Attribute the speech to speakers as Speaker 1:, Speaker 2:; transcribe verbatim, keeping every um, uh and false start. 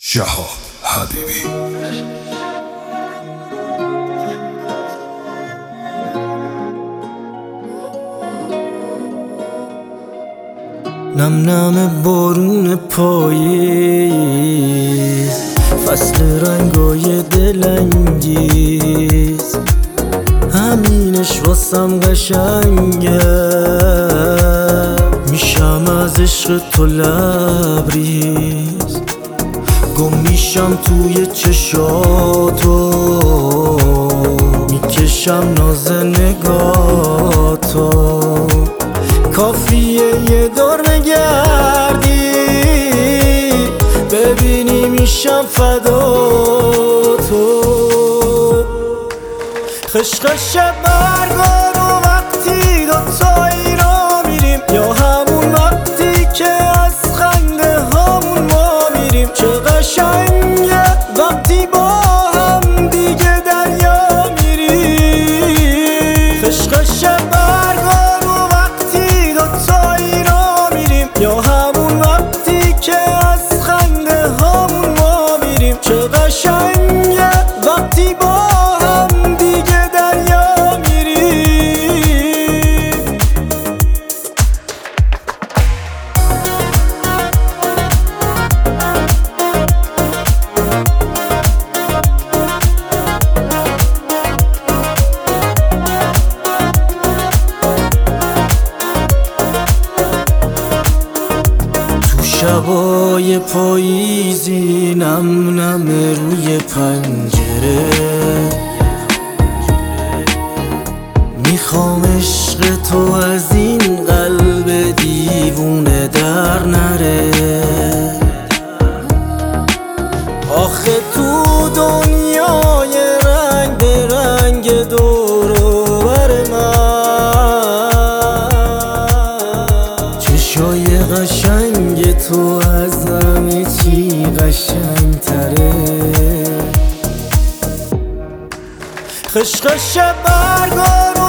Speaker 1: جهاد حبیبی.
Speaker 2: نم نم بارون پاییز، فصل رنگای دلانگیز، همینش واسم قشنگه. میشم از عشق تو لبریز، گم میشم توی چشاتو، میکشم ناز نگاتو. کافیه یه دور بگردی ببینی میشم فدا تو. خشخش برگا رو وقتی دوتایی را میریم، یا همون وقتی که از خنده هامون ما میریم. چه قشنگه وقتی با هم دیگه دریا میریم. خشخش برگا رو وقتی دوتایی را میریم، یا همون وقتی که از خنده هامون ما میریم. چه قشنگه وقتی با هم دیگه دریا میریم. شبای پاییزی نم نم روی پنجره، میخوام عشق تو از این قلب دیوونه در نره. آخه تو دنیای رنگ به رنگ دور و بر من، چشای قشنگ تو از همه چی قشنگ تره. خشخش برگا رو